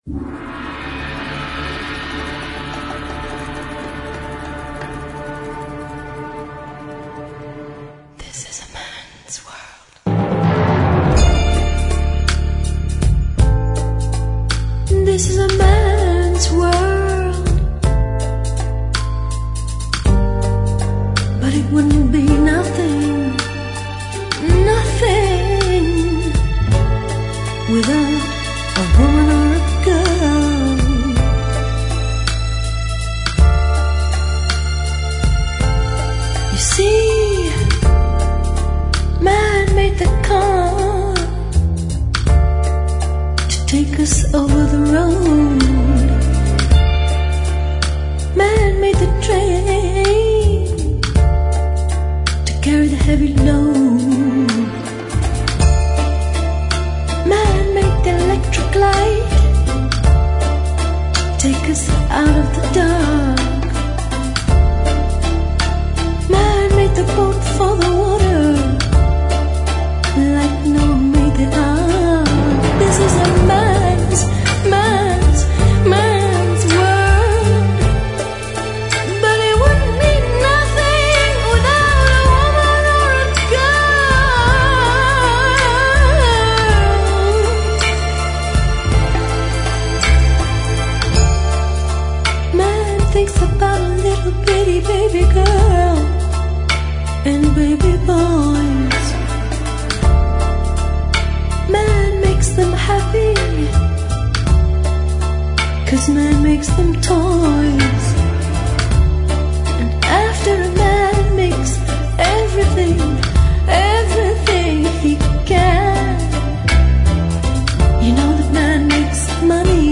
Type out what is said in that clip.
This is a man's world, but it wouldn't be nothing, nothing without a woman or a girl. You see, man made the car to take us over the road. Man made the train to carry the heavy load. Man made the electric light take us out of the dark. Man made the boat for the water like Noah made the ark. This is a man's world, but it wouldn't mean nothing without a woman or a girl. Man thinks about a little bitty baby girl and baby boys. Man makes them happy, 'cause man makes them toys. And after a man makes everything he can, you know that man makes money.